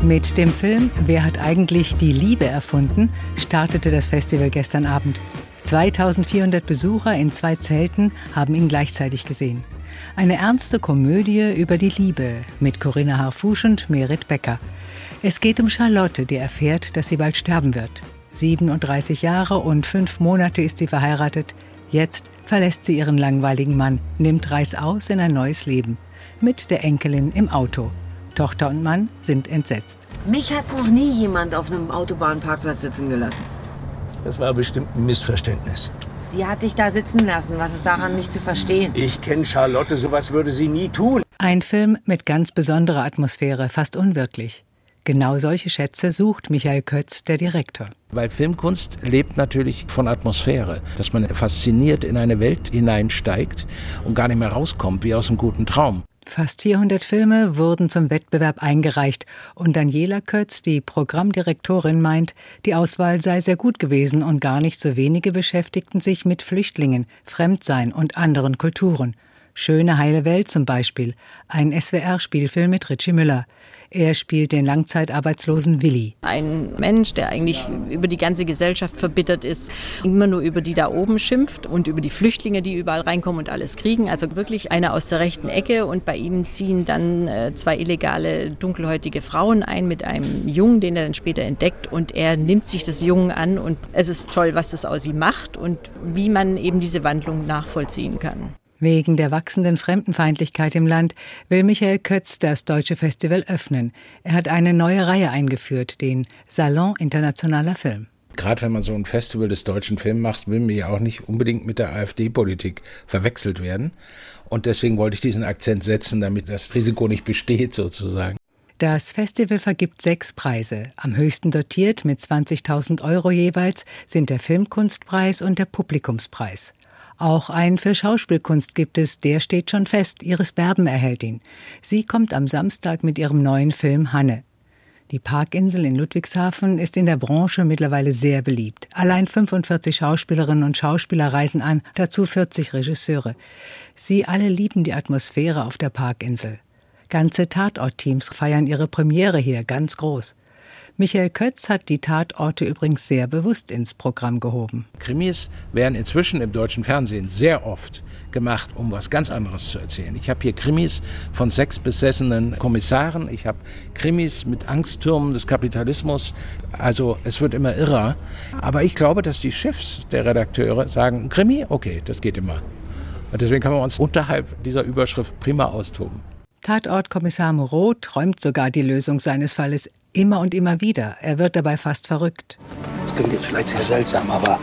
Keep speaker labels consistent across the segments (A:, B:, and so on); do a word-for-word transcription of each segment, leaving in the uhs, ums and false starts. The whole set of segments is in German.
A: Mit dem Film »Wer hat eigentlich die Liebe erfunden?« startete das Festival gestern Abend. zweitausendvierhundert Besucher in zwei Zelten haben ihn gleichzeitig gesehen. Eine ernste Komödie über die Liebe mit Corinna Harfouch und Merit Becker. Es geht um Charlotte, die erfährt, dass sie bald sterben wird. siebenunddreißig Jahre und fünf Monate ist sie verheiratet. Jetzt verlässt sie ihren langweiligen Mann, nimmt reißaus in ein neues Leben. Mit der Enkelin im Auto. Tochter und Mann sind entsetzt.
B: Mich hat noch nie jemand auf einem Autobahnparkplatz sitzen gelassen.
C: Das war bestimmt ein Missverständnis.
B: Sie hat dich da sitzen lassen. Was ist daran nicht zu verstehen?
C: Ich kenne Charlotte, sowas würde sie nie tun.
A: Ein Film mit ganz besonderer Atmosphäre, fast unwirklich. Genau solche Schätze sucht Michael Kötz, der Direktor.
C: Weil Filmkunst lebt natürlich von Atmosphäre, dass man fasziniert in eine Welt hineinsteigt und gar nicht mehr rauskommt, wie aus einem guten Traum.
A: Fast vierhundert Filme wurden zum Wettbewerb eingereicht und Daniela Kötz, die Programmdirektorin, meint, die Auswahl sei sehr gut gewesen und gar nicht so wenige beschäftigten sich mit Flüchtlingen, Fremdsein und anderen Kulturen. Schöne heile Welt zum Beispiel, ein S W R-Spielfilm mit Ritchie Müller. Er spielt den langzeitarbeitslosen Willi.
D: Ein Mensch, der eigentlich über die ganze Gesellschaft verbittert ist, immer nur über die da oben schimpft und über die Flüchtlinge, die überall reinkommen und alles kriegen. Also wirklich einer aus der rechten Ecke, und bei ihm ziehen dann zwei illegale, dunkelhäutige Frauen ein mit einem Jungen, den er dann später entdeckt, und er nimmt sich des Jungen an, und es ist toll, was das aus ihm macht und wie man eben diese Wandlung nachvollziehen kann.
A: Wegen der wachsenden Fremdenfeindlichkeit im Land will Michael Kötz das deutsche Festival öffnen. Er hat eine neue Reihe eingeführt, den Salon Internationaler Film.
C: Gerade wenn man so ein Festival des deutschen Films macht, will mir ja auch nicht unbedingt mit der AfD-Politik verwechselt werden. Und deswegen wollte ich diesen Akzent setzen, damit das Risiko nicht besteht sozusagen.
A: Das Festival vergibt sechs Preise. Am höchsten dotiert mit zwanzigtausend Euro jeweils sind der Filmkunstpreis und der Publikumspreis. Auch einen für Schauspielkunst gibt es, der steht schon fest. Iris Berben erhält ihn. Sie kommt am Samstag mit ihrem neuen Film Hanne. Die Parkinsel in Ludwigshafen ist in der Branche mittlerweile sehr beliebt. Allein fünfundvierzig Schauspielerinnen und Schauspieler reisen an, dazu vierzig Regisseure. Sie alle lieben die Atmosphäre auf der Parkinsel. Ganze Tatortteams feiern ihre Premiere hier ganz groß. Michael Kötz hat die Tatorte übrigens sehr bewusst ins Programm gehoben.
C: Krimis werden inzwischen im deutschen Fernsehen sehr oft gemacht, um was ganz anderes zu erzählen. Ich habe hier Krimis von sechs besessenen Kommissaren. Ich habe Krimis mit Angsttürmen des Kapitalismus. Also es wird immer irrer. Aber ich glaube, dass die Chefs der Redakteure sagen, Krimi, okay, das geht immer. Und deswegen kann man uns unterhalb dieser Überschrift prima austoben.
A: Tatortkommissar Moreau träumt sogar die Lösung seines Falles immer und immer wieder. Er wird dabei fast verrückt.
E: Das klingt jetzt vielleicht sehr seltsam, aber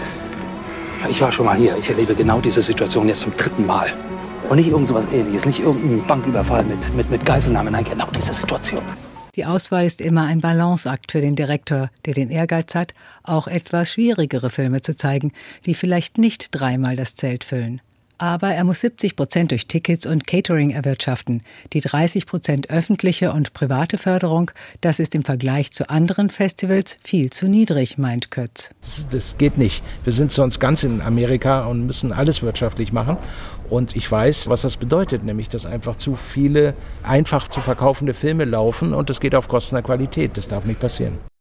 E: ich war schon mal hier. Ich erlebe genau diese Situation jetzt zum dritten Mal. Und nicht irgend so was Ähnliches, nicht irgendein Banküberfall mit, mit, mit Geiselnahme, nein, genau diese Situation.
A: Die Auswahl ist immer ein Balanceakt für den Direktor, der den Ehrgeiz hat, auch etwas schwierigere Filme zu zeigen, die vielleicht nicht dreimal das Zelt füllen. Aber er muss siebzig Prozent durch Tickets und Catering erwirtschaften. Die dreißig Prozent öffentliche und private Förderung, das ist im Vergleich zu anderen Festivals viel zu niedrig, meint Kötz.
C: Das geht nicht. Wir sind sonst ganz in Amerika und müssen alles wirtschaftlich machen. Und ich weiß, was das bedeutet, nämlich, dass einfach zu viele einfach zu verkaufende Filme laufen und das geht auf Kosten der Qualität. Das darf nicht passieren.